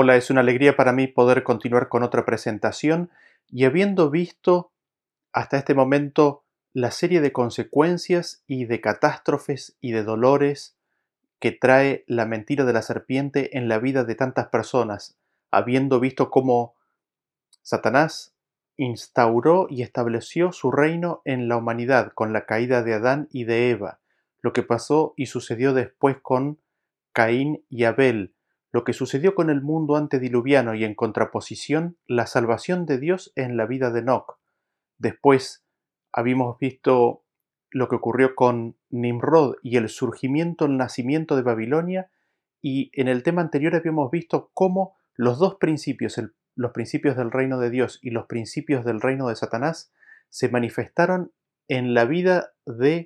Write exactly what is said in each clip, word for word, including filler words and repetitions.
Hola, es una alegría para mí poder continuar con otra presentación y habiendo visto hasta este momento la serie de consecuencias y de catástrofes y de dolores que trae la mentira de la serpiente en la vida de tantas personas, habiendo visto cómo Satanás instauró y estableció su reino en la humanidad con la caída de Adán y de Eva, lo que pasó y sucedió después con Caín y Abel, lo que sucedió con el mundo antediluviano y en contraposición la salvación de Dios en la vida de Enoc. Después habíamos visto lo que ocurrió con Nimrod y el surgimiento, el nacimiento de Babilonia, y en el tema anterior habíamos visto cómo los dos principios, el- los principios del reino de Dios y los principios del reino de Satanás, se manifestaron en la vida de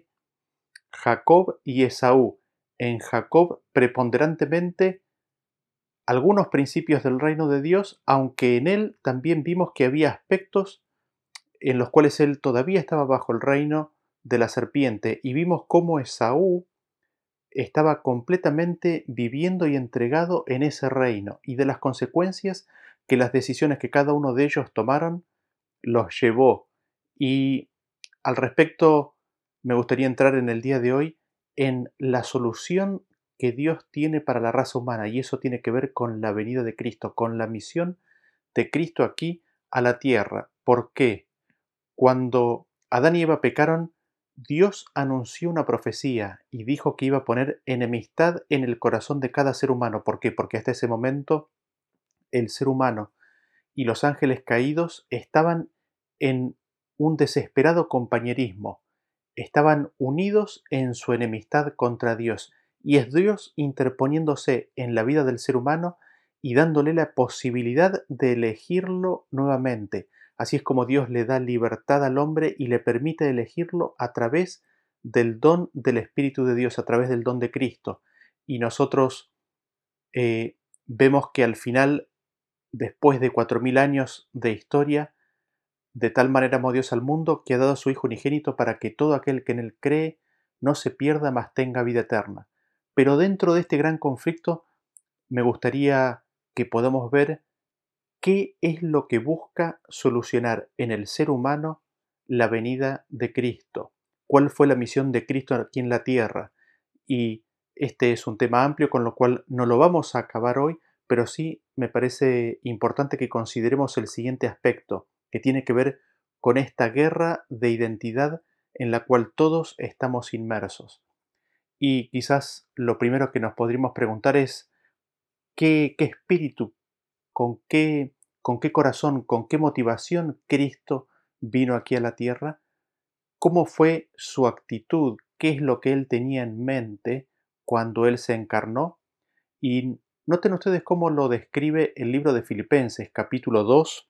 Jacob y Esaú. En Jacob preponderantemente algunos principios del reino de Dios, aunque en él también vimos que había aspectos en los cuales él todavía estaba bajo el reino de la serpiente, y vimos cómo Esaú estaba completamente viviendo y entregado en ese reino, y de las consecuencias que las decisiones que cada uno de ellos tomaron los llevó. Y al respecto, me gustaría entrar en el día de hoy en la solución que Dios tiene para la raza humana, y eso tiene que ver con la venida de Cristo, con la misión de Cristo aquí a la tierra. ¿Por qué? Cuando Adán y Eva pecaron, Dios anunció una profecía y dijo que iba a poner enemistad en el corazón de cada ser humano. ¿Por qué? Porque hasta ese momento el ser humano y los ángeles caídos estaban en un desesperado compañerismo, estaban unidos en su enemistad contra Dios, y es Dios interponiéndose en la vida del ser humano y dándole la posibilidad de elegirlo nuevamente. Así es como Dios le da libertad al hombre y le permite elegirlo a través del don del Espíritu de Dios, a través del don de Cristo. Y nosotros eh, vemos que al final, después de cuatro mil años de historia, de tal manera amó Dios al mundo que ha dado a su Hijo unigénito para que todo aquel que en él cree no se pierda, mas tenga vida eterna. Pero dentro de este gran conflicto me gustaría que podamos ver qué es lo que busca solucionar en el ser humano la venida de Cristo. ¿Cuál fue la misión de Cristo aquí en la tierra? Y este es un tema amplio con lo cual no lo vamos a acabar hoy, pero sí me parece importante que consideremos el siguiente aspecto, que tiene que ver con esta guerra de identidad en la cual todos estamos inmersos. Y quizás lo primero que nos podríamos preguntar es, ¿qué, qué espíritu, con qué, con qué corazón, con qué motivación Cristo vino aquí a la tierra? ¿Cómo fue su actitud? ¿Qué es lo que él tenía en mente cuando él se encarnó? Y noten ustedes cómo lo describe el libro de Filipenses, capítulo dos.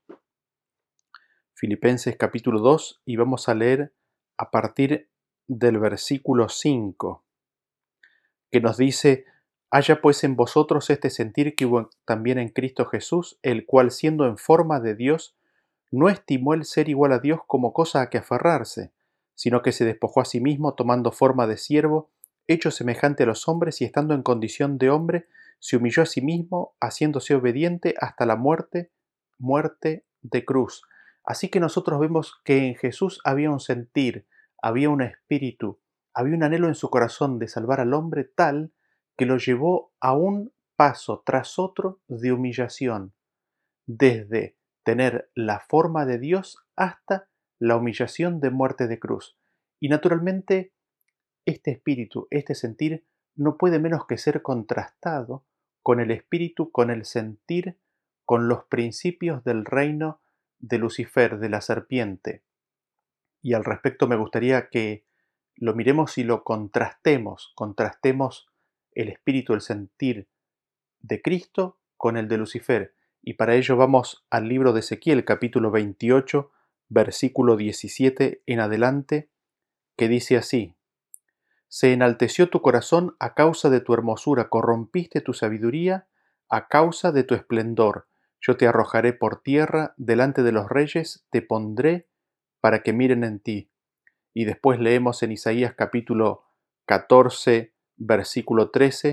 Filipenses, capítulo dos, y vamos a leer a partir del versículo cinco, que nos dice: haya pues en vosotros este sentir que hubo también en Cristo Jesús, el cual siendo en forma de Dios, no estimó el ser igual a Dios como cosa a que aferrarse, sino que se despojó a sí mismo tomando forma de siervo, hecho semejante a los hombres y estando en condición de hombre, se humilló a sí mismo, haciéndose obediente hasta la muerte, muerte de cruz. Así que nosotros vemos que en Jesús había un sentir, había un espíritu, había un anhelo en su corazón de salvar al hombre tal que lo llevó a un paso tras otro de humillación, desde tener la forma de Dios hasta la humillación de muerte de cruz. Y naturalmente, este espíritu, este sentir, no puede menos que ser contrastado con el espíritu, con el sentir, con los principios del reino de Lucifer, de la serpiente. Y al respecto me gustaría que lo miremos y lo contrastemos, contrastemos el espíritu, el sentir de Cristo con el de Lucifer. Y para ello vamos al libro de Ezequiel, capítulo veintiocho, versículo diecisiete en adelante, que dice así: se enalteció tu corazón a causa de tu hermosura, corrompiste tu sabiduría a causa de tu esplendor. Yo te arrojaré por tierra, delante de los reyes te pondré para que miren en ti. Y después leemos en Isaías capítulo catorce, versículo trece,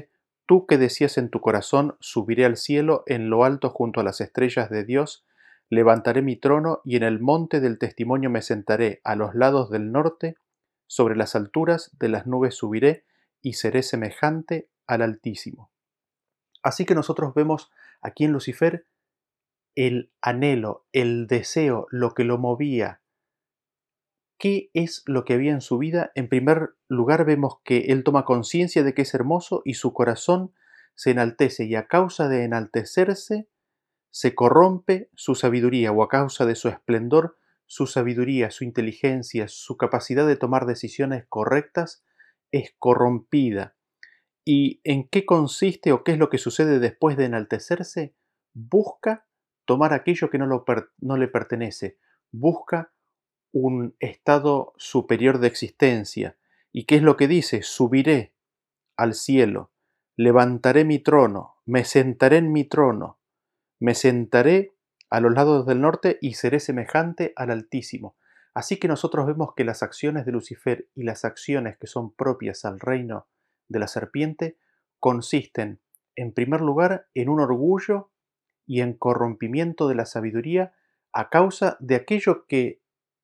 Tú que decías en tu corazón, subiré al cielo, en lo alto junto a las estrellas de Dios, levantaré mi trono y en el monte del testimonio me sentaré, a los lados del norte, sobre las alturas de las nubes subiré y seré semejante al Altísimo. Así que nosotros vemos aquí en Lucifer el anhelo, el deseo, lo que lo movía. ¿Qué es lo que había en su vida? En primer lugar vemos que él toma conciencia de que es hermoso y su corazón se enaltece, y a causa de enaltecerse se corrompe su sabiduría, o a causa de su esplendor, su sabiduría, su inteligencia, su capacidad de tomar decisiones correctas es corrompida. ¿Y en qué consiste o qué es lo que sucede después de enaltecerse? Busca tomar aquello que no, lo per- no le pertenece, busca un estado superior de existencia. ¿Y qué es lo que dice? Subiré al cielo, levantaré mi trono, me sentaré en mi trono, me sentaré a los lados del norte y seré semejante al Altísimo. Así que nosotros vemos que las acciones de Lucifer y las acciones que son propias al reino de la serpiente consisten, en primer lugar, en un orgullo y en corrompimiento de la sabiduría a causa de aquello que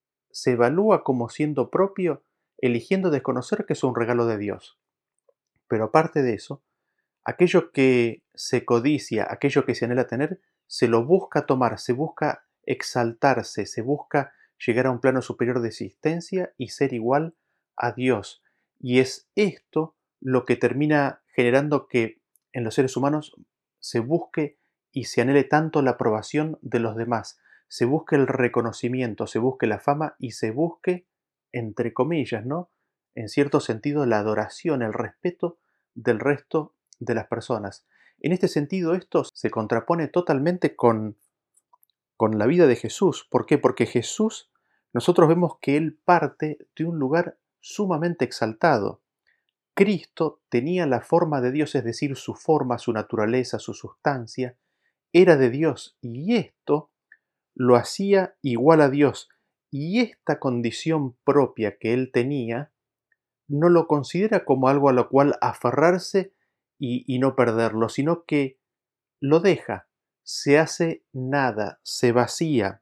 se evalúa como siendo propio, eligiendo desconocer que es un regalo de Dios. Pero aparte de eso, aquello que se codicia, aquello que se anhela tener, se lo busca tomar, se busca exaltarse, se busca llegar a un plano superior de existencia y ser igual a Dios. Y es esto lo que termina generando que en los seres humanos se busque y se anhele tanto la aprobación de los demás, se busque el reconocimiento, se busque la fama y se busque, entre comillas, ¿no? En cierto sentido, la adoración, el respeto del resto de las personas. En este sentido, esto se contrapone totalmente con, con la vida de Jesús. ¿Por qué? Porque Jesús, nosotros vemos que Él parte de un lugar sumamente exaltado. Cristo tenía la forma de Dios, es decir, su forma, su naturaleza, su sustancia, era de Dios, y esto lo hacía igual a Dios. Y esta condición propia que Él tenía, no lo considera como algo a lo cual aferrarse y, y no perderlo, sino que lo deja, se hace nada, se vacía,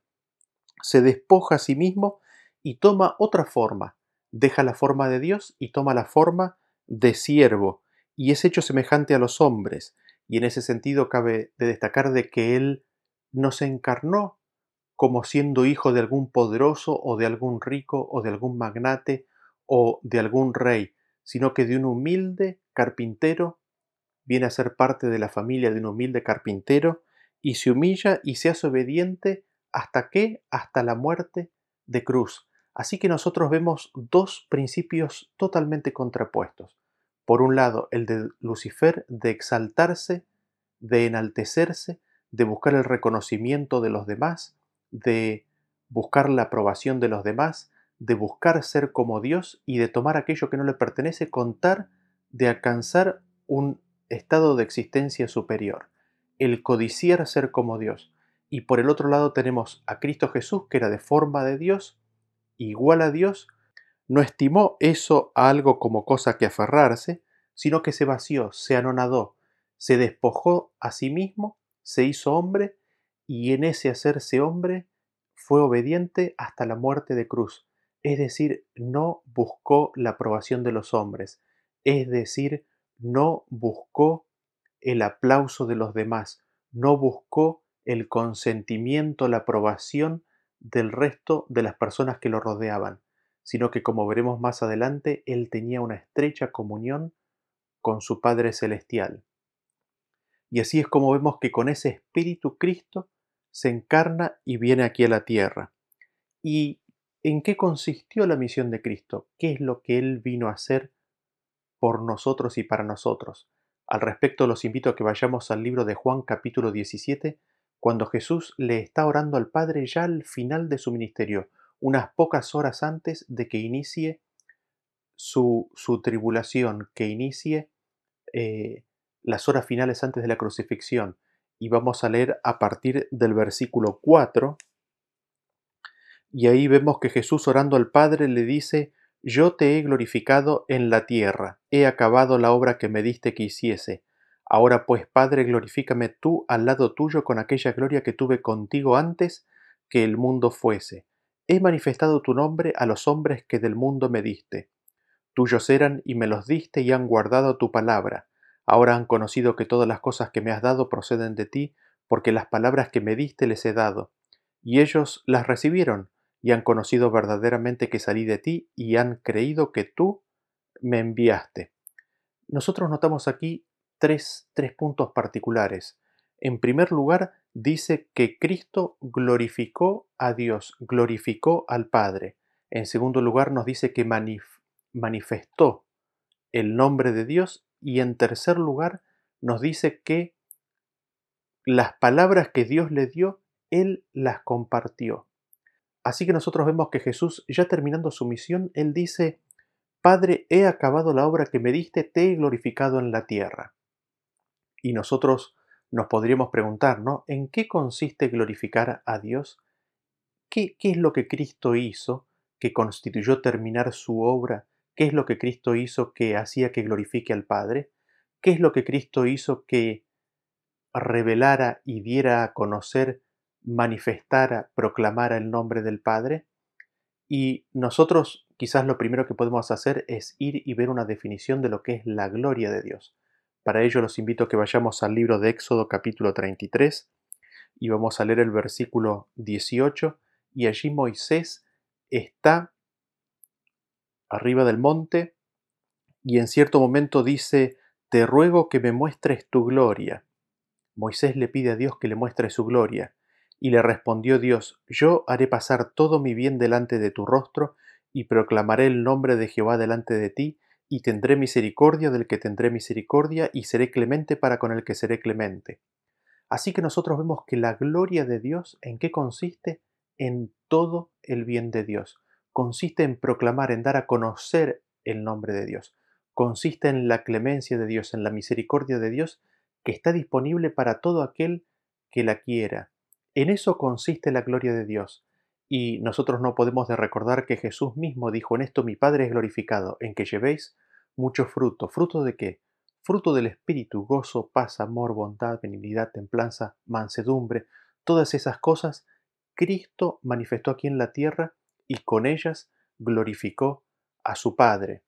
se despoja a sí mismo y toma otra forma. Deja la forma de Dios y toma la forma de siervo, y es hecho semejante a los hombres. Y en ese sentido cabe de destacar de que Él no se encarnó como siendo hijo de algún poderoso o de algún rico o de algún magnate o de algún rey, sino que de un humilde carpintero, viene a ser parte de la familia de un humilde carpintero y se humilla y se hace obediente hasta qué, hasta la muerte de cruz. Así que nosotros vemos dos principios totalmente contrapuestos. Por un lado, el de Lucifer de exaltarse, de enaltecerse, de buscar el reconocimiento de los demás, de buscar la aprobación de los demás, de buscar ser como Dios y de tomar aquello que no le pertenece, contar de alcanzar un estado de existencia superior, el codiciar ser como Dios. Y por el otro lado tenemos a Cristo Jesús, que era de forma de Dios, igual a Dios, no estimó eso a algo como cosa que aferrarse, sino que se vació, se anonadó, se despojó a sí mismo, se hizo hombre, y en ese hacerse hombre fue obediente hasta la muerte de cruz. Es decir, no buscó la aprobación de los hombres, es decir, no buscó el aplauso de los demás, no buscó el consentimiento, la aprobación del resto de las personas que lo rodeaban, sino que, como veremos más adelante, él tenía una estrecha comunión con su Padre Celestial. Y así es como vemos que con ese Espíritu Cristo se encarna y viene aquí a la tierra. ¿Y en qué consistió la misión de Cristo? ¿Qué es lo que Él vino a hacer por nosotros y para nosotros? Al respecto, los invito a que vayamos al libro de Juan capítulo diecisiete, cuando Jesús le está orando al Padre ya al final de su ministerio, unas pocas horas antes de que inicie su, su tribulación, que inicie eh, las horas finales antes de la crucifixión. Y vamos a leer a partir del versículo cuatro, y ahí vemos que Jesús, orando al Padre, le dice: yo te he glorificado en la tierra, he acabado la obra que me diste que hiciese. Ahora pues, Padre, glorifícame tú al lado tuyo con aquella gloria que tuve contigo antes que el mundo fuese. He manifestado tu nombre a los hombres que del mundo me diste. Tuyos eran y me los diste y han guardado tu palabra. Ahora han conocido que todas las cosas que me has dado proceden de ti, porque las palabras que me diste les he dado. Y ellos las recibieron y han conocido verdaderamente que salí de ti y han creído que tú me enviaste. Nosotros notamos aquí tres, tres puntos particulares. En primer lugar, dice que Cristo glorificó a Dios, glorificó al Padre. En segundo lugar, nos dice que manif- manifestó el nombre de Dios. Y en tercer lugar, nos dice que las palabras que Dios le dio, Él las compartió. Así que nosotros vemos que Jesús, ya terminando su misión, Él dice: Padre, he acabado la obra que me diste, te he glorificado en la tierra. Y nosotros nos podríamos preguntar, ¿no? ¿En qué consiste glorificar a Dios? ¿Qué, qué es lo que Cristo hizo que constituyó terminar su obra? ¿Qué es lo que Cristo hizo que hacía que glorifique al Padre? ¿Qué es lo que Cristo hizo que revelara y diera a conocer, manifestara, proclamara el nombre del Padre? Y nosotros quizás lo primero que podemos hacer es ir y ver una definición de lo que es la gloria de Dios. Para ello los invito a que vayamos al libro de Éxodo capítulo treinta y tres y vamos a leer el versículo dieciocho, y allí Moisés está arriba del monte y en cierto momento dice: Te ruego que me muestres tu gloria. Moisés le pide a Dios que le muestre su gloria, y le respondió Dios: Yo haré pasar todo mi bien delante de tu rostro, y proclamaré el nombre de Jehová delante de ti, y tendré misericordia del que tendré misericordia, y seré clemente para con el que seré clemente. Así que nosotros vemos que la gloria de Dios, ¿en qué consiste? En todo el bien de Dios. Consiste en proclamar, en dar a conocer el nombre de Dios. Consiste en la clemencia de Dios, en la misericordia de Dios, que está disponible para todo aquel que la quiera. En eso consiste la gloria de Dios. Y nosotros no podemos de recordar que Jesús mismo dijo: En esto mi Padre es glorificado, en que llevéis mucho fruto. ¿Fruto de qué? Fruto del Espíritu: gozo, paz, amor, bondad, benignidad, templanza, mansedumbre. Todas esas cosas Cristo manifestó aquí en la tierra y con ellas glorificó a su Padre.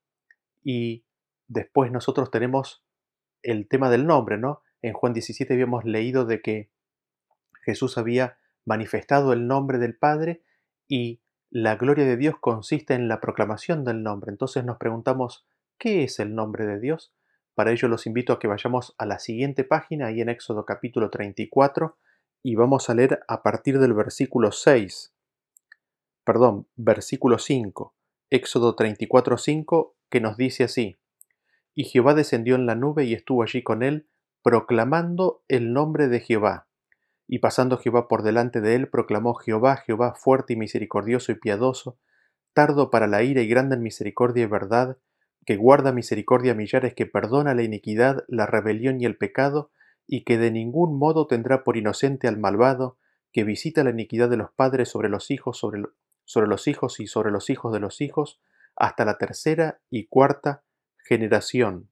Y después nosotros tenemos el tema del nombre, ¿no? En Juan diecisiete habíamos leído de que Jesús había manifestado el nombre del Padre, y la gloria de Dios consiste en la proclamación del nombre. Entonces nos preguntamos, ¿qué es el nombre de Dios? Para ello los invito a que vayamos a la siguiente página, ahí en Éxodo capítulo treinta y cuatro, y vamos a leer a partir del versículo seis, perdón, versículo cinco. Éxodo treinta y cuatro, cinco, que nos dice así: Y Jehová descendió en la nube y estuvo allí con él, proclamando el nombre de Jehová. Y pasando Jehová por delante de él, proclamó: Jehová, Jehová, fuerte y misericordioso y piadoso, tardo para la ira y grande en misericordia y verdad, que guarda misericordia a millares, que perdona la iniquidad, la rebelión y el pecado, y que de ningún modo tendrá por inocente al malvado, que visita la iniquidad de los padres sobre los hijos, sobre, lo- sobre los hijos y sobre los hijos de los hijos, hasta la tercera y cuarta generación.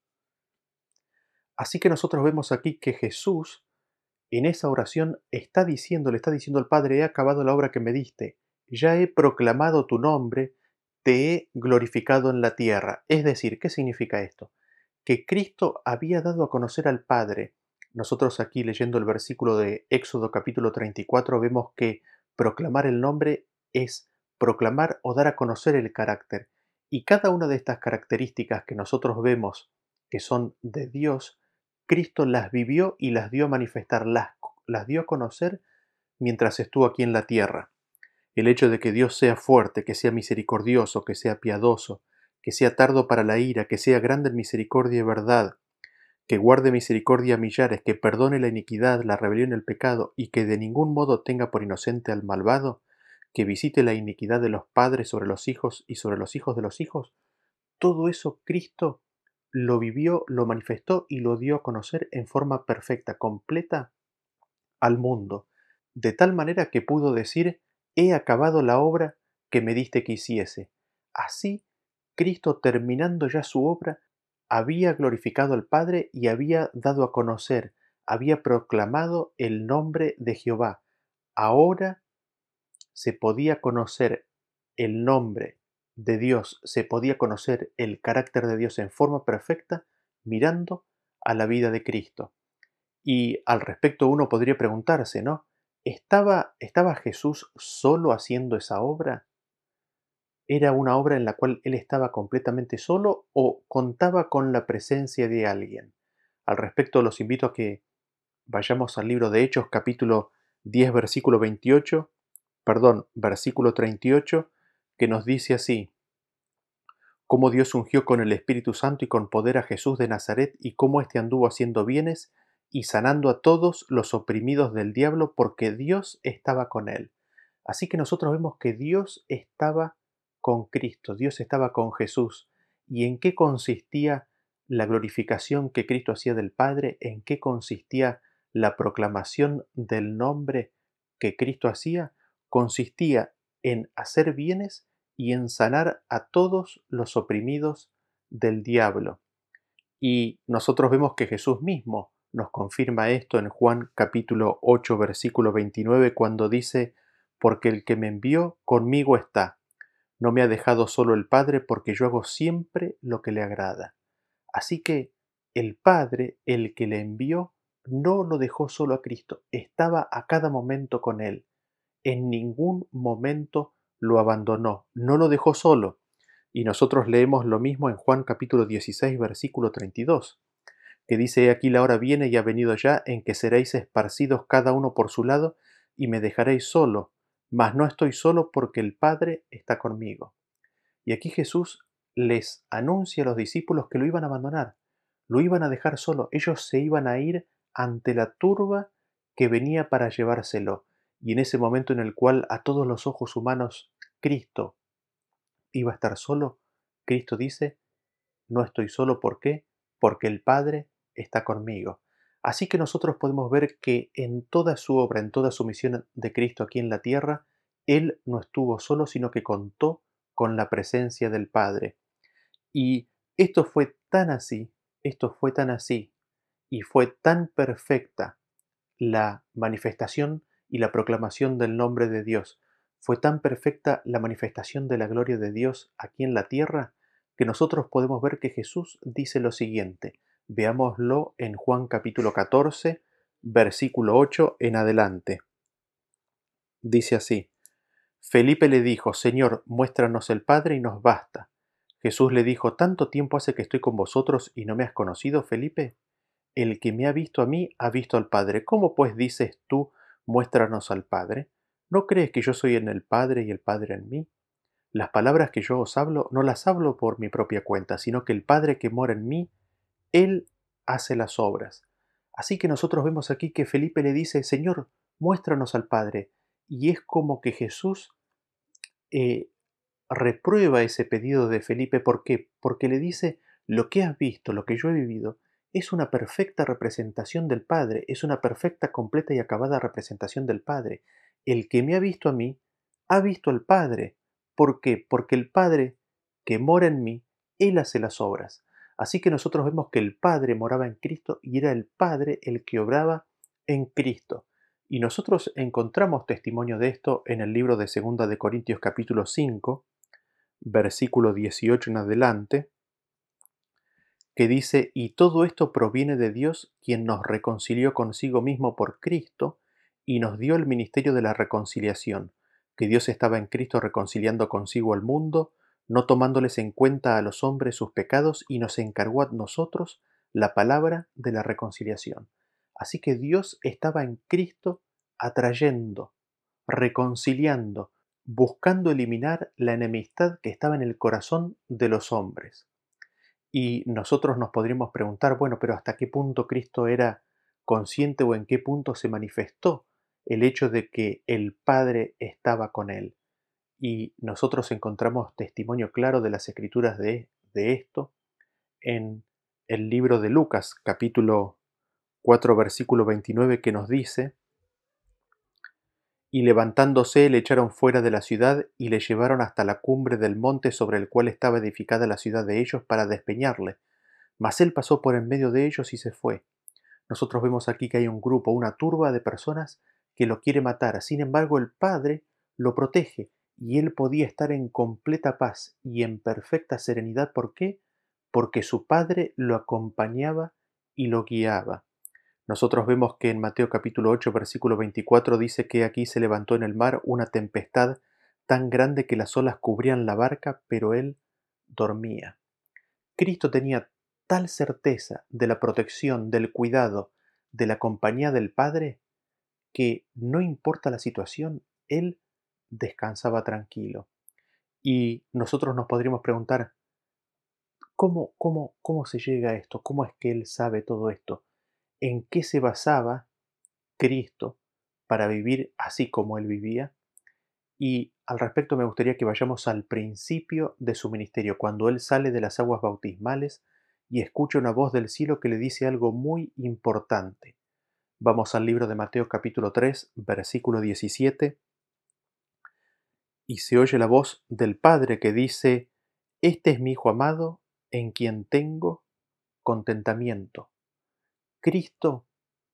Así que nosotros vemos aquí que Jesús, en esa oración, está diciendo, le está diciendo al Padre: He acabado la obra que me diste, ya he proclamado tu nombre, te he glorificado en la tierra. Es decir, ¿qué significa esto? Que Cristo había dado a conocer al Padre. Nosotros aquí, leyendo el versículo de Éxodo capítulo treinta y cuatro, vemos que proclamar el nombre es proclamar o dar a conocer el carácter. Y cada una de estas características que nosotros vemos que son de Dios, Cristo las vivió y las dio a manifestar, las, las dio a conocer mientras estuvo aquí en la tierra. El hecho de que Dios sea fuerte, que sea misericordioso, que sea piadoso, que sea tardo para la ira, que sea grande en misericordia y verdad, que guarde misericordia a millares, que perdone la iniquidad, la rebelión y el pecado, y que de ningún modo tenga por inocente al malvado, que visite la iniquidad de los padres sobre los hijos y sobre los hijos de los hijos. Todo eso Cristo lo vivió, lo manifestó y lo dio a conocer en forma perfecta, completa al mundo, de tal manera que pudo decir: He acabado la obra que me diste que hiciese. Así, Cristo, terminando ya su obra, había glorificado al Padre y había dado a conocer, había proclamado el nombre de Jehová. Ahora se podía conocer el nombre de Dios, se podía conocer el carácter de Dios en forma perfecta mirando a la vida de Cristo. Y al respecto uno podría preguntarse, ¿no? ¿Estaba, estaba Jesús solo haciendo esa obra? ¿Era una obra en la cual él estaba completamente solo o contaba con la presencia de alguien? Al respecto los invito a que vayamos al libro de Hechos, capítulo diez, versículo veintiocho, perdón, versículo treinta y ocho, que nos dice así: cómo Dios ungió con el Espíritu Santo y con poder a Jesús de Nazaret, y cómo éste anduvo haciendo bienes y sanando a todos los oprimidos del diablo, porque Dios estaba con él. Así que nosotros vemos que Dios estaba con Cristo, Dios estaba con Jesús. ¿Y en qué consistía la glorificación que Cristo hacía del Padre? ¿En qué consistía la proclamación del nombre que Cristo hacía? Consistía en hacer bienes y en sanar a todos los oprimidos del diablo. Y nosotros vemos que Jesús mismo nos confirma esto en Juan capítulo ocho, versículo veintinueve, cuando dice: porque el que me envió conmigo está. No me ha dejado solo el Padre, porque yo hago siempre lo que le agrada. Así que el Padre, el que le envió, no lo dejó solo a Cristo, estaba a cada momento con él. En ningún momento lo abandonó, no lo dejó solo. Y nosotros leemos lo mismo en Juan capítulo dieciséis, versículo treinta y dos, que dice: "He aquí la hora viene y ha venido ya en que seréis esparcidos cada uno por su lado y me dejaréis solo, mas no estoy solo porque el Padre está conmigo". Y aquí Jesús les anuncia a los discípulos que lo iban a abandonar, lo iban a dejar solo, ellos se iban a ir ante la turba que venía para llevárselo. Y en ese momento en el cual a todos los ojos humanos Cristo iba a estar solo, Cristo dice: no estoy solo, ¿por qué? Porque el Padre está conmigo. Así que nosotros podemos ver que en toda su obra, en toda su misión de Cristo aquí en la tierra, Él no estuvo solo, sino que contó con la presencia del Padre. Y esto fue tan así, esto fue tan así, y fue tan perfecta la manifestación y la proclamación del nombre de Dios. Fue tan perfecta la manifestación de la gloria de Dios aquí en la tierra que nosotros podemos ver que Jesús dice lo siguiente. Veámoslo en Juan capítulo catorce, versículo ocho en adelante. Dice así: Felipe le dijo: Señor, muéstranos el Padre y nos basta. Jesús le dijo: ¿Tanto tiempo hace que estoy con vosotros y no me has conocido, Felipe? El que me ha visto a mí ha visto al Padre. ¿Cómo pues dices tú, muéstranos al Padre? ¿No crees que yo soy en el Padre y el Padre en mí? Las palabras que yo os hablo no las hablo por mi propia cuenta, sino que el Padre que mora en mí, Él hace las obras. Así que nosotros vemos aquí que Felipe le dice: Señor, muéstranos al Padre. Y es como que Jesús eh, reprueba ese pedido de Felipe. ¿Por qué? Porque le dice: lo que has visto, lo que yo he vivido, es una perfecta representación del Padre, es una perfecta, completa y acabada representación del Padre. El que me ha visto a mí, ha visto al Padre. ¿Por qué? Porque el Padre que mora en mí, Él hace las obras. Así que nosotros vemos que el Padre moraba en Cristo y era el Padre el que obraba en Cristo. Y nosotros encontramos testimonio de esto en el libro de Segunda de Corintios capítulo cinco, versículo dieciocho en adelante, que dice: y todo esto proviene de Dios, quien nos reconcilió consigo mismo por Cristo y nos dio el ministerio de la reconciliación, que Dios estaba en Cristo reconciliando consigo al mundo, no tomándoles en cuenta a los hombres sus pecados, y nos encargó a nosotros la palabra de la reconciliación. Así que Dios estaba en Cristo atrayendo, reconciliando, buscando eliminar la enemistad que estaba en el corazón de los hombres. Y nosotros nos podríamos preguntar, bueno, pero ¿hasta qué punto Cristo era consciente o en qué punto se manifestó el hecho de que el Padre estaba con él? Y nosotros encontramos testimonio claro de las escrituras de, de esto en el libro de Lucas, capítulo cuatro, versículo veintinueve, que nos dice: y levantándose le echaron fuera de la ciudad y le llevaron hasta la cumbre del monte sobre el cual estaba edificada la ciudad de ellos para despeñarle. Mas él pasó por en medio de ellos y se fue. Nosotros vemos aquí que hay un grupo, una turba de personas que lo quiere matar. Sin embargo, el Padre lo protege y él podía estar en completa paz y en perfecta serenidad. ¿Por qué? Porque su Padre lo acompañaba y lo guiaba. Nosotros vemos que en Mateo capítulo ocho, versículo veinticuatro dice que aquí se levantó en el mar una tempestad tan grande que las olas cubrían la barca, pero él dormía. Cristo tenía tal certeza de la protección, del cuidado, de la compañía del Padre, que no importa la situación, Él descansaba tranquilo. Y nosotros nos podríamos preguntar, ¿cómo, cómo, cómo se llega a esto? ¿Cómo es que Él sabe todo esto? ¿En qué se basaba Cristo para vivir así como Él vivía? Y al respecto me gustaría que vayamos al principio de su ministerio, cuando Él sale de las aguas bautismales y escucha una voz del cielo que le dice algo muy importante. Vamos al libro de Mateo capítulo tres, versículo diecisiete, y se oye la voz del Padre que dice, Este es mi Hijo amado, en quien tengo contentamiento. Cristo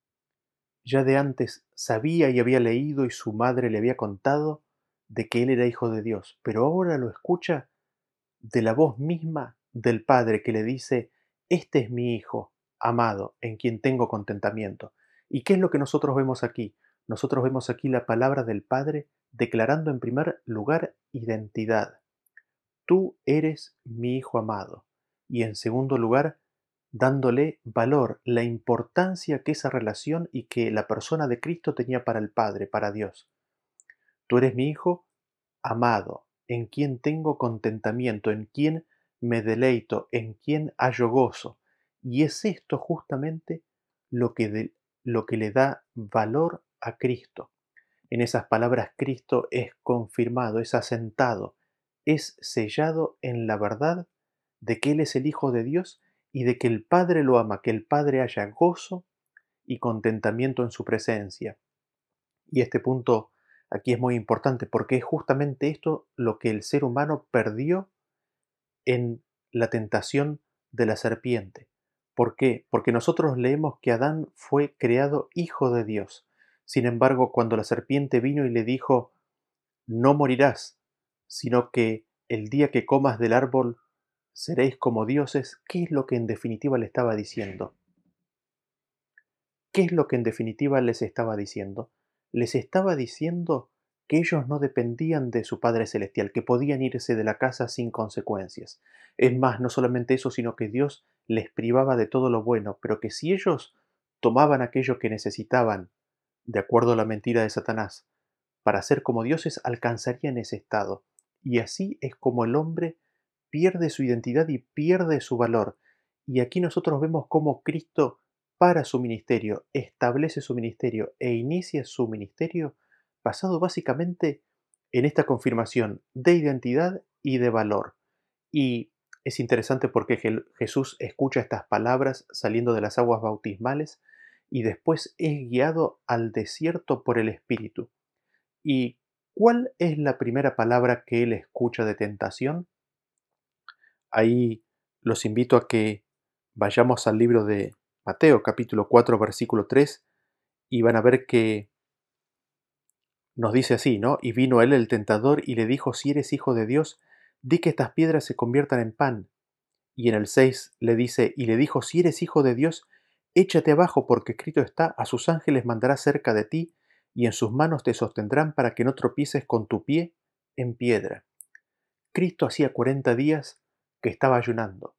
ya de antes sabía y había leído y su madre le había contado de que Él era Hijo de Dios, pero ahora lo escucha de la voz misma del Padre que le dice, Este es mi Hijo amado, en quien tengo contentamiento. ¿Y qué es lo que nosotros vemos aquí? Nosotros vemos aquí la palabra del Padre declarando en primer lugar identidad. Tú eres mi Hijo amado. Y en segundo lugar, dándole valor, la importancia que esa relación y que la persona de Cristo tenía para el Padre, para Dios. Tú eres mi Hijo amado, en quien tengo contentamiento, en quien me deleito, en quien hallo gozo. Y es esto justamente lo que, de- lo que le da valor a Cristo. En esas palabras Cristo es confirmado, es asentado, es sellado en la verdad de que Él es el Hijo de Dios y de que el Padre lo ama, que el Padre haya gozo y contentamiento en su presencia. Y este punto aquí es muy importante porque es justamente esto lo que el ser humano perdió en la tentación de la serpiente. ¿Por qué? Porque nosotros leemos que Adán fue creado hijo de Dios. Sin embargo, cuando la serpiente vino y le dijo, no morirás, sino que el día que comas del árbol seréis como dioses, ¿qué es lo que en definitiva le estaba diciendo? ¿Qué es lo que en definitiva les estaba diciendo? Les estaba diciendo que ellos no dependían de su Padre Celestial, que podían irse de la casa sin consecuencias. Es más, no solamente eso, sino que Dios les privaba de todo lo bueno, pero que si ellos tomaban aquello que necesitaban, de acuerdo a la mentira de Satanás, para ser como dioses, alcanzarían ese estado. Y así es como el hombre pierde su identidad y pierde su valor. Y aquí nosotros vemos cómo Cristo para su ministerio, establece su ministerio e inicia su ministerio basado básicamente en esta confirmación de identidad y de valor. Y es interesante porque Je- Jesús escucha estas palabras saliendo de las aguas bautismales y después es guiado al desierto por el Espíritu. ¿Y cuál es la primera palabra que él escucha de tentación? Ahí los invito a que vayamos al libro de Mateo, capítulo cuatro, versículo tres, y van a ver que nos dice así, ¿no? Y vino él el tentador y le dijo, si eres hijo de Dios, di que estas piedras se conviertan en pan. Y en el seis le dice, y le dijo, si eres hijo de Dios, échate abajo, porque escrito está, a sus ángeles mandará cerca de ti, y en sus manos te sostendrán para que no tropieces con tu pie en piedra. Cristo hacía cuarenta días que estaba ayunando.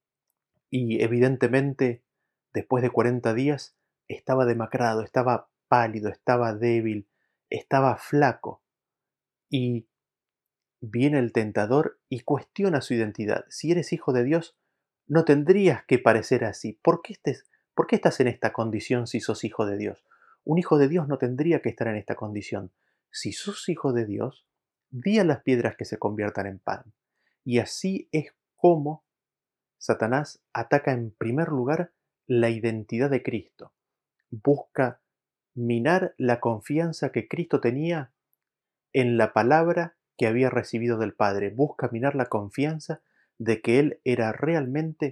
Y evidentemente, después de cuarenta días, estaba demacrado, estaba pálido, estaba débil, estaba flaco. Y viene el tentador y cuestiona su identidad. Si eres hijo de Dios, no tendrías que parecer así. ¿Por qué, estés, ¿Por qué estás en esta condición si sos hijo de Dios? Un hijo de Dios no tendría que estar en esta condición. Si sos hijo de Dios, di a las piedras que se conviertan en pan. Y así es como Satanás ataca en primer lugar la identidad de Cristo. Busca minar la confianza que Cristo tenía en la palabra que había recibido del Padre. Busca minar la confianza de que Él era realmente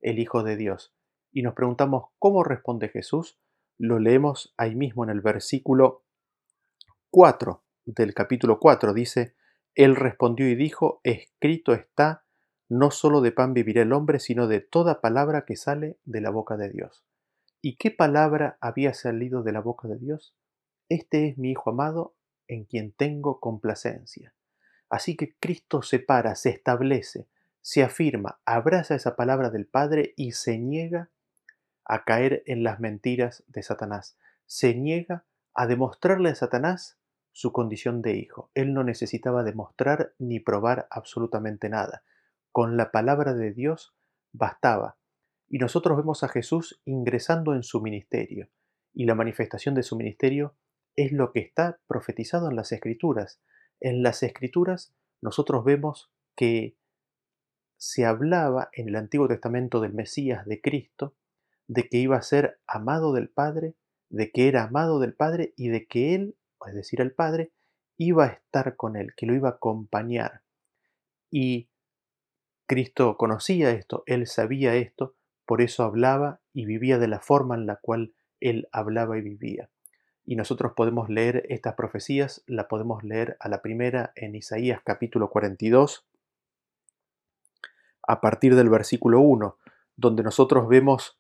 el Hijo de Dios. Y nos preguntamos cómo responde Jesús. Lo leemos ahí mismo en el versículo cuatro del capítulo cuatro. Dice, Él respondió y dijo, escrito está, no solo de pan vivirá el hombre, sino de toda palabra que sale de la boca de Dios. ¿Y qué palabra había salido de la boca de Dios? Este es mi Hijo amado, en quien tengo complacencia. Así que Cristo se para, se establece, se afirma, abraza esa palabra del Padre y se niega a caer en las mentiras de Satanás. Se niega a demostrarle a Satanás su condición de hijo. Él no necesitaba demostrar ni probar absolutamente nada. Con la palabra de Dios bastaba. Y nosotros vemos a Jesús ingresando en su ministerio. Y la manifestación de su ministerio es lo que está profetizado en las Escrituras. En las Escrituras nosotros vemos que se hablaba en el Antiguo Testamento del Mesías, de Cristo, de que iba a ser amado del Padre, de que era amado del Padre y de que Él, es decir, el Padre, iba a estar con Él, que lo iba a acompañar. Y Cristo conocía esto, Él sabía esto, por eso hablaba y vivía de la forma en la cual Él hablaba y vivía. Y nosotros podemos leer estas profecías, la podemos leer a la primera en Isaías capítulo cuarenta y dos, a partir del versículo uno, donde nosotros vemos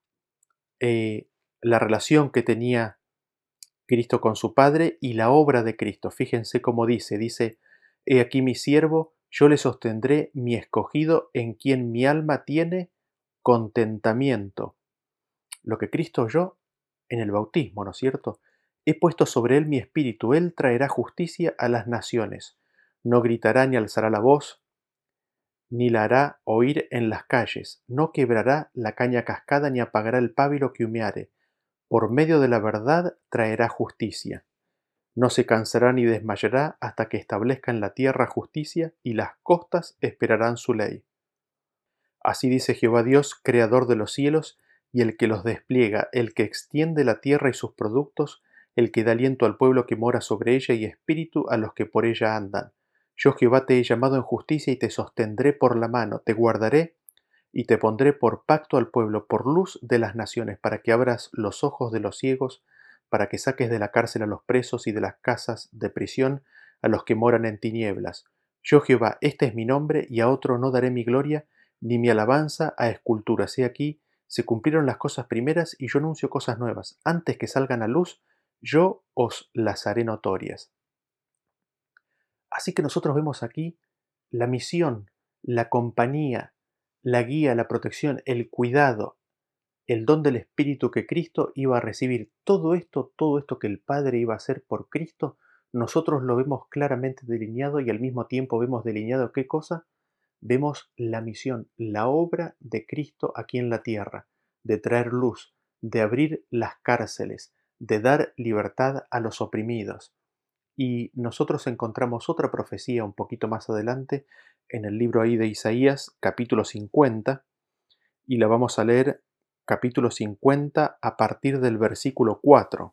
eh, la relación que tenía Cristo con su Padre y la obra de Cristo. Fíjense cómo dice, dice, He aquí mi siervo, yo le sostendré, mi escogido, en quien mi alma tiene contentamiento. Lo que Cristo oyó en el bautismo, ¿no es cierto? He puesto sobre él mi espíritu, él traerá justicia a las naciones. No gritará ni alzará la voz, ni la hará oír en las calles. No quebrará la caña cascada, ni apagará el pábilo que humeare. Por medio de la verdad traerá justicia. No se cansará ni desmayará hasta que establezca en la tierra justicia, y las costas esperarán su ley. Así dice Jehová Dios, creador de los cielos, y el que los despliega, el que extiende la tierra y sus productos, el que da aliento al pueblo que mora sobre ella y espíritu a los que por ella andan. Yo Jehová te he llamado en justicia y te sostendré por la mano, te guardaré y te pondré por pacto al pueblo, por luz de las naciones, para que abras los ojos de los ciegos, para que saques de la cárcel a los presos y de las casas de prisión a los que moran en tinieblas. Yo Jehová, este es mi nombre, y a otro no daré mi gloria, ni mi alabanza a esculturas. He aquí, se cumplieron las cosas primeras, y yo anuncio cosas nuevas. Antes que salgan a luz, yo os las haré notorias. Así que nosotros vemos aquí la misión, la compañía, la guía, la protección, el cuidado, el don del Espíritu que Cristo iba a recibir. Todo esto, todo esto que el Padre iba a hacer por Cristo, nosotros lo vemos claramente delineado y al mismo tiempo vemos delineado qué cosa. Vemos la misión, la obra de Cristo aquí en la tierra, de traer luz, de abrir las cárceles, de dar libertad a los oprimidos. Y nosotros encontramos otra profecía un poquito más adelante en el libro ahí de Isaías, capítulo cincuenta, y la vamos a leer capítulo cincuenta a partir del versículo cuatro.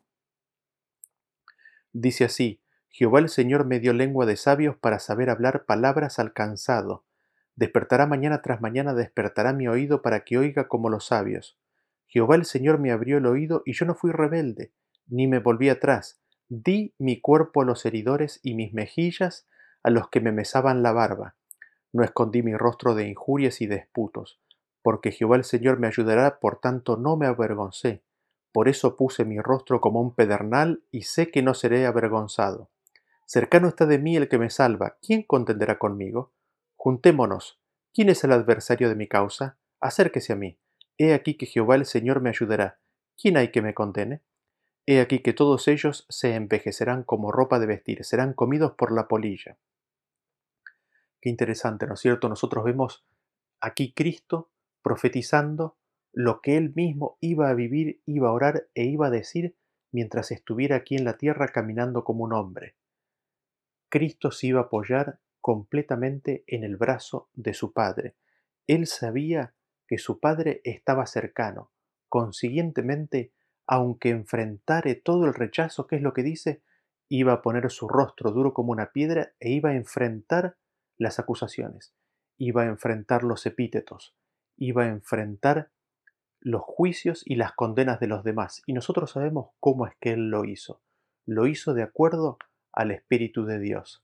Dice así, Jehová el Señor me dio lengua de sabios para saber hablar palabras al cansado. Despertará mañana tras mañana, despertará mi oído para que oiga como los sabios. Jehová el Señor me abrió el oído y yo no fui rebelde, ni me volví atrás. Di mi cuerpo a los heridores y mis mejillas a los que me mesaban la barba. No escondí mi rostro de injurias y de esputos, porque Jehová el Señor me ayudará, por tanto no me avergoncé. Por eso puse mi rostro como un pedernal y sé que no seré avergonzado. Cercano está de mí el que me salva. ¿Quién contenderá conmigo? Juntémonos. ¿Quién es el adversario de mi causa? Acérquese a mí. He aquí que Jehová el Señor me ayudará. ¿Quién hay que me condene? He aquí que todos ellos se envejecerán como ropa de vestir, serán comidos por la polilla. Qué interesante, ¿no es cierto? Nosotros vemos aquí Cristo profetizando lo que Él mismo iba a vivir, iba a orar e iba a decir mientras estuviera aquí en la tierra caminando como un hombre. Cristo se iba a apoyar completamente en el brazo de su Padre. Él sabía que su Padre estaba cercano. Consiguientemente, aunque enfrentare todo el rechazo, ¿qué es lo que dice? Iba a poner su rostro duro como una piedra e iba a enfrentar las acusaciones, iba a enfrentar los epítetos, iba a enfrentar los juicios y las condenas de los demás. Y nosotros sabemos cómo es que Él lo hizo. Lo hizo de acuerdo al Espíritu de Dios.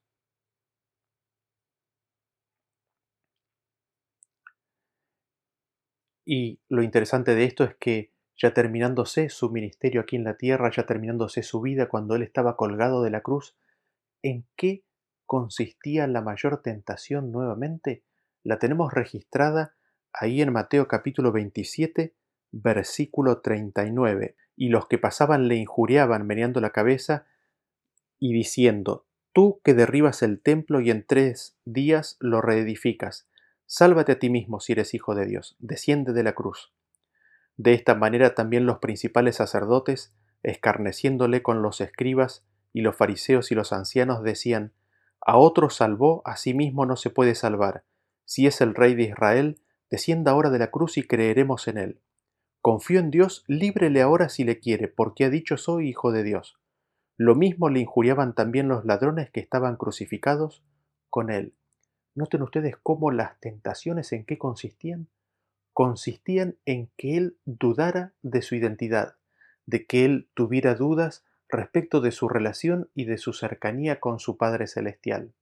Y lo interesante de esto es que ya terminándose su ministerio aquí en la tierra, ya terminándose su vida cuando Él estaba colgado de la cruz, ¿en qué consistía la mayor tentación nuevamente? La tenemos registrada ahí en Mateo capítulo veintisiete, versículo treinta y nueve. Y los que pasaban le injuriaban meneando la cabeza y diciendo: Tú que derribas el templo y en tres días lo reedificas, sálvate a ti mismo si eres hijo de Dios, desciende de la cruz. De esta manera también los principales sacerdotes, escarneciéndole con los escribas y los fariseos y los ancianos, decían: A otro salvó, a sí mismo no se puede salvar. Si es el Rey de Israel, descienda ahora de la cruz y creeremos en él. Confío en Dios, líbrele ahora si le quiere, porque ha dicho: Soy hijo de Dios. Lo mismo le injuriaban también los ladrones que estaban crucificados con él. Noten ustedes cómo las tentaciones en qué consistían. Consistían en que él dudara de su identidad, de que él tuviera dudas respecto de su relación y de su cercanía con su Padre Celestial.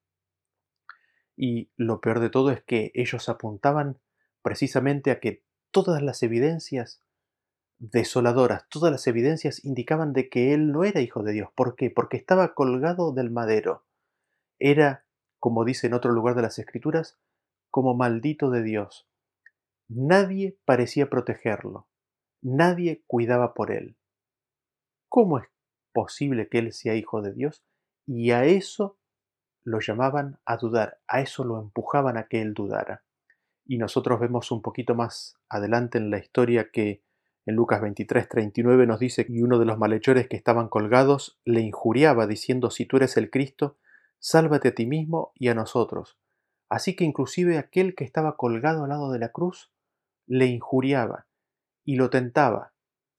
Y lo peor de todo es que ellos apuntaban precisamente a que todas las evidencias desoladoras, todas las evidencias indicaban de que él no era hijo de Dios. ¿Por qué? Porque estaba colgado del madero. Era, como dice en otro lugar de las Escrituras, como maldito de Dios. Nadie parecía protegerlo, nadie cuidaba por él. ¿Cómo es posible que él sea hijo de Dios? Y a eso lo llamaban a dudar, a eso lo empujaban a que él dudara. Y nosotros vemos un poquito más adelante en la historia que en Lucas veintitrés, treinta y nueve nos dice que uno de los malhechores que estaban colgados le injuriaba diciendo: Si tú eres el Cristo, sálvate a ti mismo y a nosotros. Así que inclusive aquel que estaba colgado al lado de la cruz le injuriaba y lo tentaba,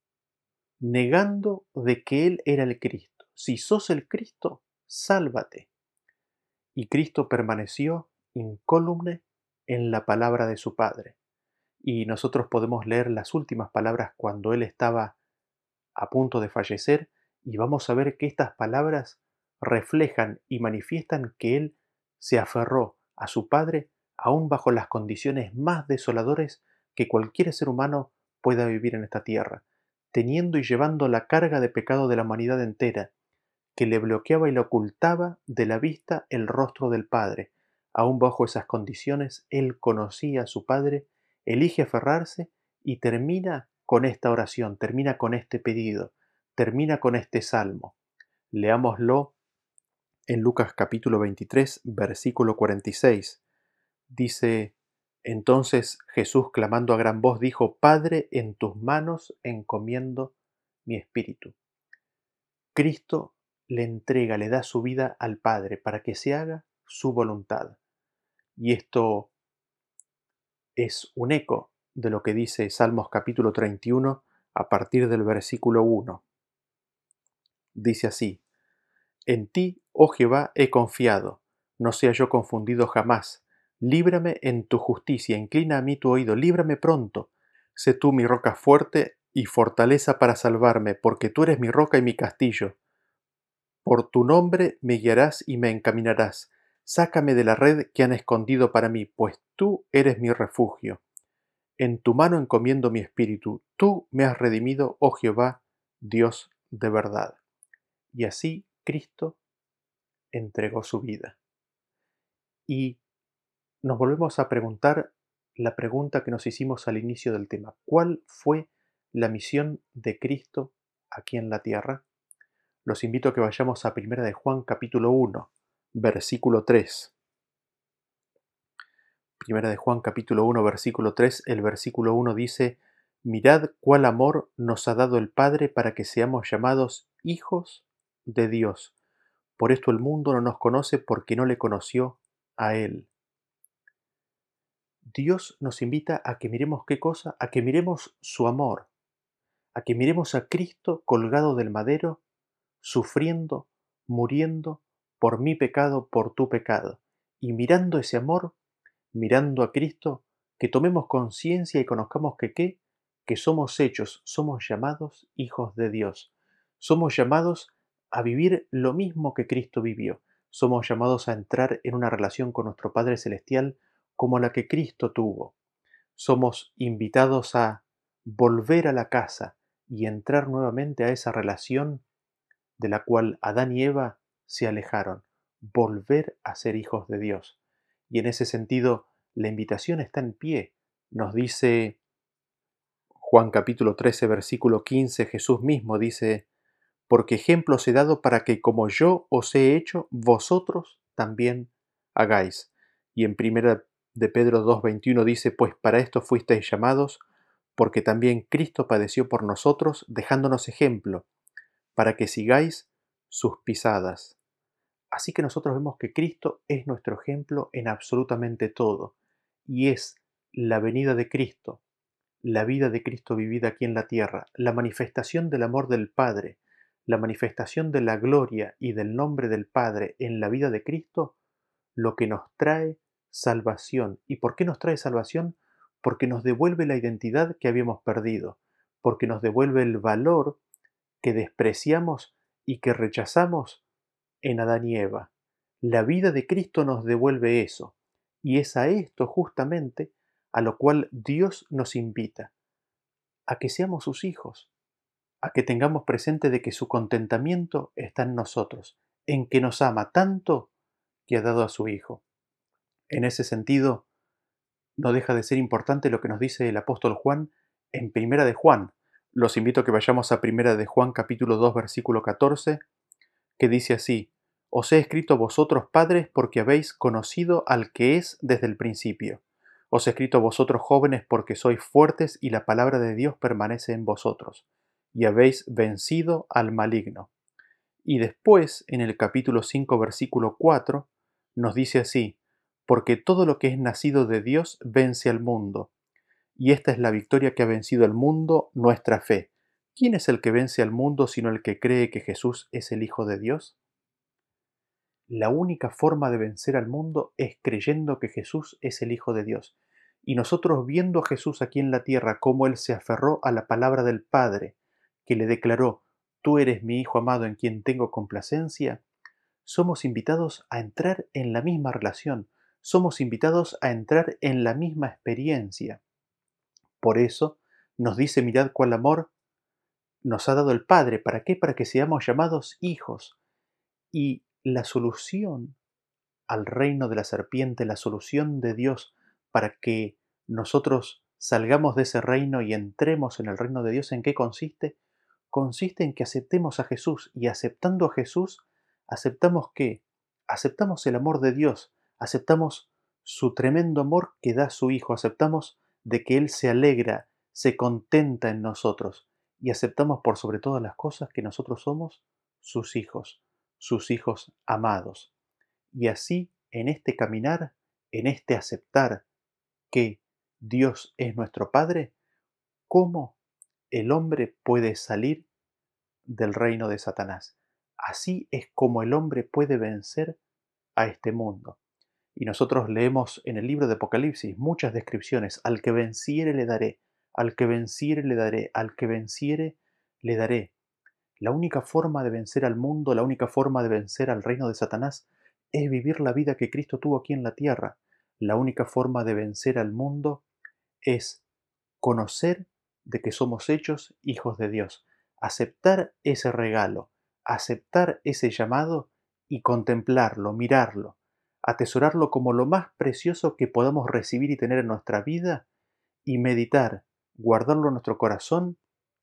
negando de que él era el Cristo. Si sos el Cristo, sálvate. Y Cristo permaneció incólume en la palabra de su Padre. Y nosotros podemos leer las últimas palabras cuando él estaba a punto de fallecer, y vamos a ver que estas palabras reflejan y manifiestan que él se aferró a su Padre aún bajo las condiciones más desoladoras que cualquier ser humano pueda vivir en esta tierra, teniendo y llevando la carga de pecado de la humanidad entera, que le bloqueaba y le ocultaba de la vista el rostro del Padre. Aún bajo esas condiciones, él conocía a su Padre, elige aferrarse y termina con esta oración, termina con este pedido, termina con este salmo. Leámoslo en Lucas capítulo veintitrés, versículo cuarenta y seis. Dice: Entonces Jesús, clamando a gran voz, dijo: Padre, en tus manos encomiendo mi espíritu. Cristo le entrega, le da su vida al Padre para que se haga su voluntad. Y esto es un eco de lo que dice Salmos capítulo treinta y uno a partir del versículo uno. Dice así: En ti, oh Jehová, he confiado, no sea yo confundido jamás. Líbrame en tu justicia, inclina a mí tu oído, líbrame pronto. Sé tú mi roca fuerte y fortaleza para salvarme, porque tú eres mi roca y mi castillo. Por tu nombre me guiarás y me encaminarás. Sácame de la red que han escondido para mí, pues tú eres mi refugio. En tu mano encomiendo mi espíritu. Tú me has redimido, oh Jehová, Dios de verdad. Y así Cristo entregó su vida. Y nos volvemos a preguntar la pregunta que nos hicimos al inicio del tema. ¿Cuál fue la misión de Cristo aquí en la tierra? Los invito a que vayamos a Primera de Juan capítulo uno, versículo tres. Primera de Juan capítulo uno, versículo tres, el versículo uno dice: Mirad cuál amor nos ha dado el Padre para que seamos llamados hijos de Dios. Por esto el mundo no nos conoce, porque no le conoció a Él. Dios nos invita a que miremos qué cosa, a que miremos su amor, a que miremos a Cristo colgado del madero, sufriendo, muriendo por mi pecado, por tu pecado. Y mirando ese amor, mirando a Cristo, que tomemos conciencia y conozcamos que qué, que somos hechos, somos llamados hijos de Dios. Somos llamados a vivir lo mismo que Cristo vivió. Somos llamados a entrar en una relación con nuestro Padre Celestial como la que Cristo tuvo. Somos invitados a volver a la casa y entrar nuevamente a esa relación de la cual Adán y Eva se alejaron, volver a ser hijos de Dios. Y en ese sentido, la invitación está en pie. Nos dice Juan capítulo trece, versículo quince, Jesús mismo dice, porque ejemplo os he dado para que como yo os he hecho, vosotros también hagáis. Y en primera de Pedro dos veintiuno dice, pues para esto fuisteis llamados, porque también Cristo padeció por nosotros, dejándonos ejemplo, para que sigáis sus pisadas. Así que nosotros vemos que Cristo es nuestro ejemplo en absolutamente todo, y es la venida de Cristo, la vida de Cristo vivida aquí en la tierra, la manifestación del amor del Padre, la manifestación de la gloria y del nombre del Padre en la vida de Cristo, lo que nos trae salvación. ¿Y por qué nos trae salvación? Porque nos devuelve la identidad que habíamos perdido, porque nos devuelve el valor que despreciamos y que rechazamos en Adán y Eva. La vida de Cristo nos devuelve eso, y es a esto justamente a lo cual Dios nos invita, a que seamos sus hijos, a que tengamos presente de que su contentamiento está en nosotros, en que nos ama tanto que ha dado a su Hijo. En ese sentido, no deja de ser importante lo que nos dice el apóstol Juan en Primera de Juan. Los invito a que vayamos a Primera de Juan capítulo dos versículo catorce, que dice así, os he escrito vosotros padres porque habéis conocido al que es desde el principio. Os he escrito vosotros jóvenes porque sois fuertes y la palabra de Dios permanece en vosotros, y habéis vencido al maligno. Y después, en el capítulo cinco versículo cuatro, nos dice así, porque todo lo que es nacido de Dios vence al mundo, y esta es la victoria que ha vencido al mundo, nuestra fe. ¿Quién es el que vence al mundo sino el que cree que Jesús es el Hijo de Dios? La única forma de vencer al mundo es creyendo que Jesús es el Hijo de Dios. Y nosotros viendo a Jesús aquí en la tierra, cómo Él se aferró a la palabra del Padre, que le declaró, tú eres mi Hijo amado en quien tengo complacencia, somos invitados a entrar en la misma relación, somos invitados a entrar en la misma experiencia. Por eso nos dice, mirad cuál amor nos ha dado el Padre. ¿Para qué? Para que seamos llamados hijos. Y la solución al reino de la serpiente, la solución de Dios para que nosotros salgamos de ese reino y entremos en el reino de Dios, ¿en qué consiste? Consiste en que aceptemos a Jesús, y aceptando a Jesús, ¿aceptamos qué? Aceptamos el amor de Dios, aceptamos su tremendo amor que da su Hijo, aceptamos de que Él se alegra, se contenta en nosotros, y aceptamos por sobre todas las cosas que nosotros somos sus hijos, sus hijos amados. Y así, en este caminar, en este aceptar que Dios es nuestro Padre, ¿cómo el hombre puede salir del reino de Satanás? Así es como el hombre puede vencer a este mundo. Y nosotros leemos en el libro de Apocalipsis muchas descripciones. Al que venciere le daré, al que venciere le daré, al que venciere le daré. La única forma de vencer al mundo, la única forma de vencer al reino de Satanás es vivir la vida que Cristo tuvo aquí en la tierra. La única forma de vencer al mundo es conocer de que somos hechos hijos de Dios, aceptar ese regalo, aceptar ese llamado y contemplarlo, mirarlo, atesorarlo como lo más precioso que podamos recibir y tener en nuestra vida y meditar, guardarlo en nuestro corazón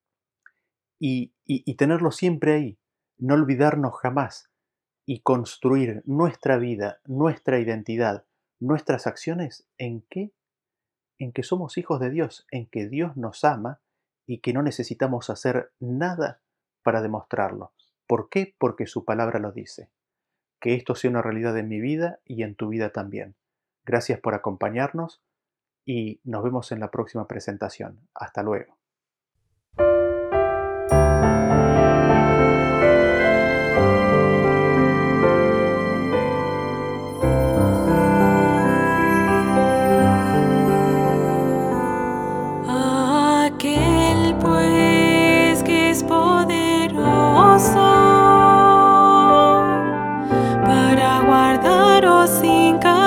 y, y, y tenerlo siempre ahí, no olvidarnos jamás y construir nuestra vida, nuestra identidad, nuestras acciones, ¿en qué? En que somos hijos de Dios, en que Dios nos ama y que no necesitamos hacer nada para demostrarlo. ¿Por qué? Porque su palabra lo dice. Que esto sea una realidad en mi vida y en tu vida también. Gracias por acompañarnos y nos vemos en la próxima presentación. Hasta luego. sin